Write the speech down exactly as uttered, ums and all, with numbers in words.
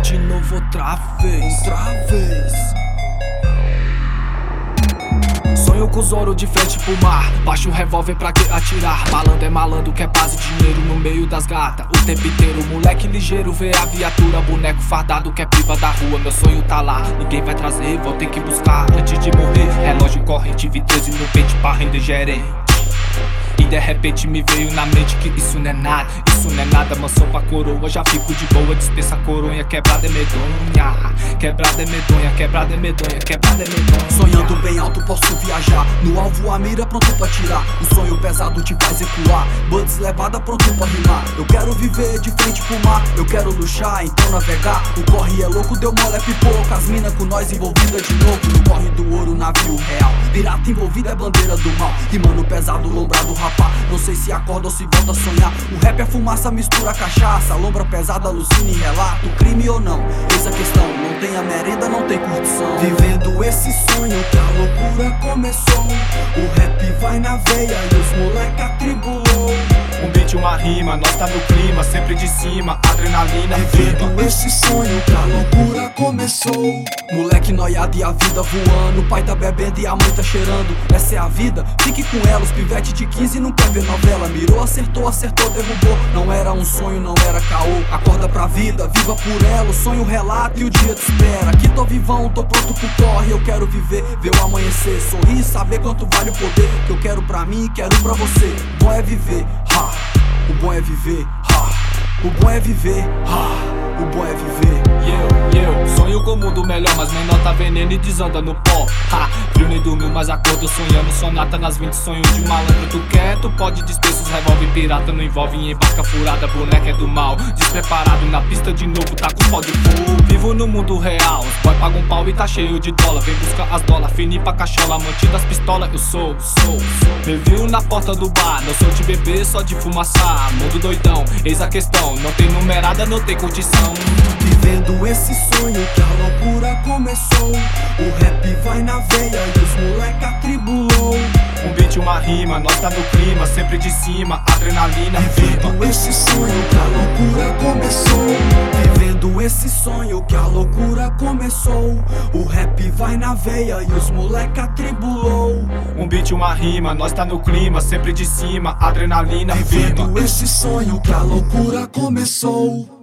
de novo outra vez, outra vez. Sonho com os ouro de frente pro mar. Baixa o revólver pra que atirar. Malandro é malandro, quer paz e dinheiro no meio das gatas o tempo inteiro. Moleque ligeiro, vê a viatura. Boneco fardado, quer priva da rua. Meu sonho tá lá, ninguém vai trazer. Vou ter que buscar antes de morrer. Relógio corrente, V treze no pente pra render gerente. E de repente me veio na mente que isso não é nada. Isso não é nada, mansão pra coroa. Já fico de boa, dispensa a coronha. Quebrada é medonha, quebrada é medonha, quebrada é medonha, quebrada é medonha. Sonhando bem alto posso viajar. No alvo a mira pronto pra tirar. O sonho pesado te faz ecoar. Buds levada pronto pra rimar. Eu quero viver de frente pro mar. Eu quero luxar, então navegar. O corre é louco, deu mole é pipoca. As mina com nós envolvida de novo. No corre do ouro, navio real. Pirata envolvida é bandeira do mal. Rimando pesado, lombrado rapaz. Não sei se acorda ou se volta a sonhar. O rap é fumaça, mistura cachaça. Lombra pesada, alucina e relato. Crime ou não, eis a questão. Não tem a merenda, não tem curtição. Vivendo esse sonho que a loucura começou. O rap vai na veia e os moleque atribulou. Um beat, uma rima, nós tá no clima, sempre de cima, adrenalina. Vivendo esse sonho que a loucura começou. Moleque noiado e a vida voando. O pai tá bebendo e a mãe tá cheirando. Essa é a vida, fique com ela. Os pivete de quinze não quer ver novela. Mirou, acertou, acertou, derrubou. Não era um sonho, não era caô. Acorda pra vida, viva por ela. O sonho relata e o dia te espera. Aqui tô vivão, tô pronto pro corre. Eu quero viver, ver o amanhecer. Sorrir, saber quanto vale o poder. Que eu quero pra mim, quero pra você. Bom é viver, ha. O bom é viver, ha. O bom é viver, ha. O bom é viver. E eu, e eu, sonho com o mundo melhor, mas menor tá veneno e desanda no pó. Ha, frio nem dormiu, mas acordo sonhando. Sonata nas vinte, sonho de malandro. Tu quer, tu pode dispensa os revólver pirata. Não envolve em embarca furada, boneca é do mal. Despreparado na pista de novo, tá com pó de fogo. Vivo no mundo real, os boy pagam pau e tá cheio de dólar. Vem buscar as dólar, fini pra cachola. Mantido as pistolas, eu sou, sou, sou. Me viu na porta do bar, não sou de beber, só de fumaçar. Mundo doidão, eis a questão. Não tem numerada, não tem curtição. Vivendo esse sonho que a loucura começou. O rap vai na veia e os moleque atribulou. Um beat, uma rima, nós tá no clima, sempre de cima, adrenalina. Vivendo esse sonho que a loucura começou. Vivendo esse sonho que a loucura começou. O rap vai na veia e os moleque atribulou. Um beat, uma rima, nós tá no clima, sempre de cima, adrenalina. Vivendo esse sonho que a loucura começou.